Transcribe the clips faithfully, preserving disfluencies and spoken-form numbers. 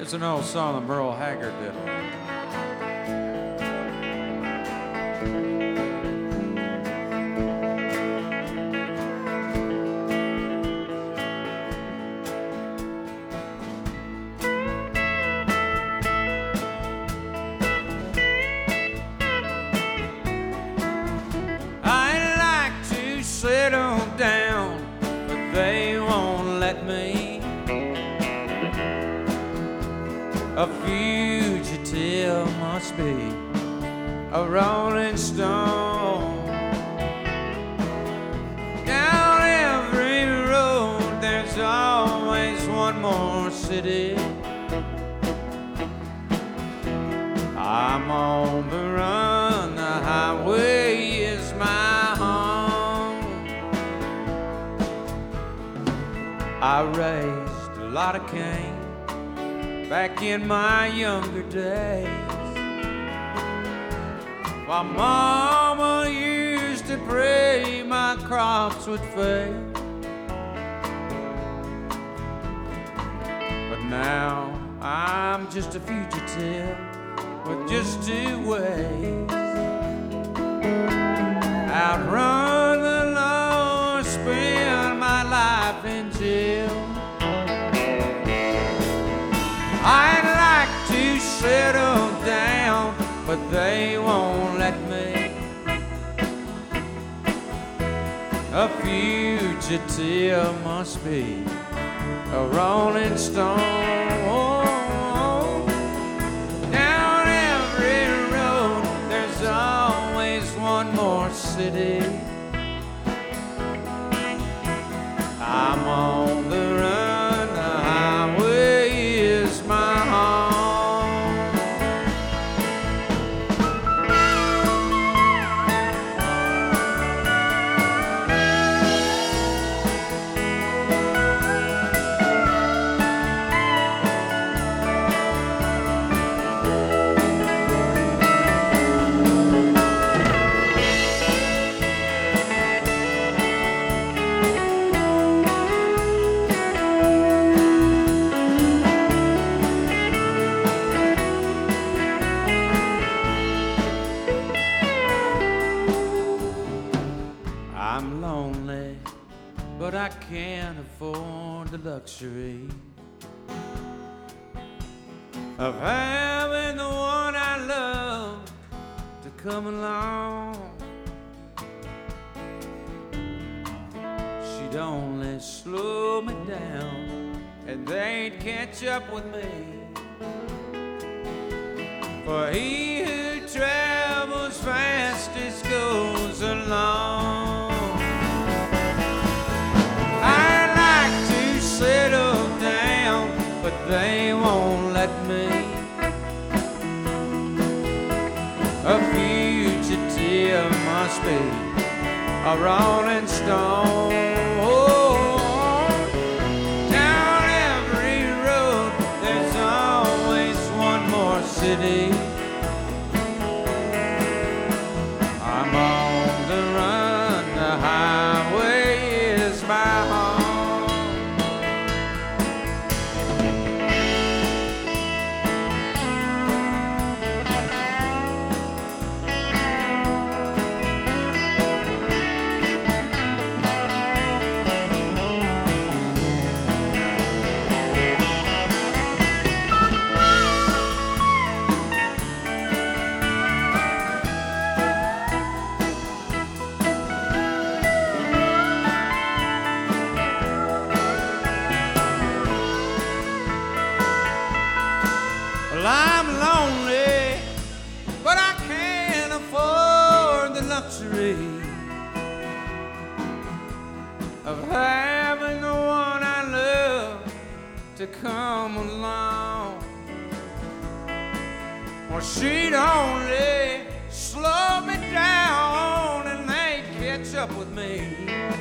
It's an old song that Merle Haggard did. I'd like to settle down, but they won't let me. A fugitive must be a rolling stone. Down every road there's always one more city. I'm on the run, the highway is my home. I raised a lot of Cain back in my younger days, while Mama used to pray my crops would fail. But now I'm just a fugitive with just two ways: outrun the law or spend my life in jail. I'd like to settle down, but they won't let me. A fugitive must be a rolling stone. Down every road there's always one more city. I'm on the run, the highway is my home. I'm lonely, but I can't afford the luxury of having the one I love to come along. She'd only slow me down and they'd catch up with me. For he who travels fastest goes along. I'd like to settle down, but they won't let me. A fugitive must be a rolling stone. Down every road there's always one more city. I'm on the run, the highway is my home. Well, I'm lonely, but I can't afford the luxury of having the one I love to come along. Well, she'd only slow me down and they'd catch up with me.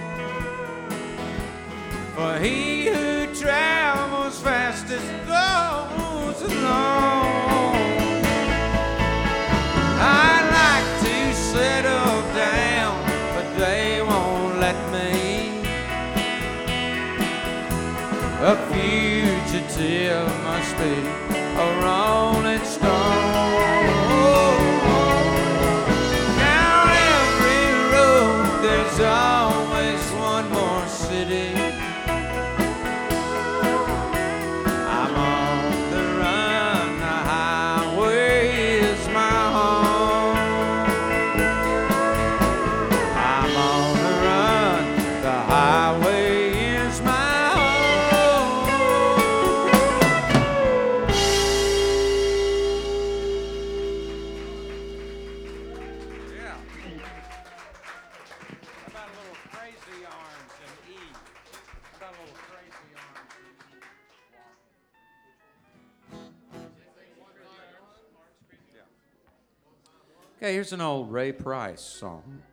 For he who travels fastest goes along. I'd like to settle down, but they won't let me. A fugitive must be a rolling stone. Down every road there's always one more city. I'm on the run, the highway is my home. I'm on the run, the highway is my Okay, here's an old Ray Price song.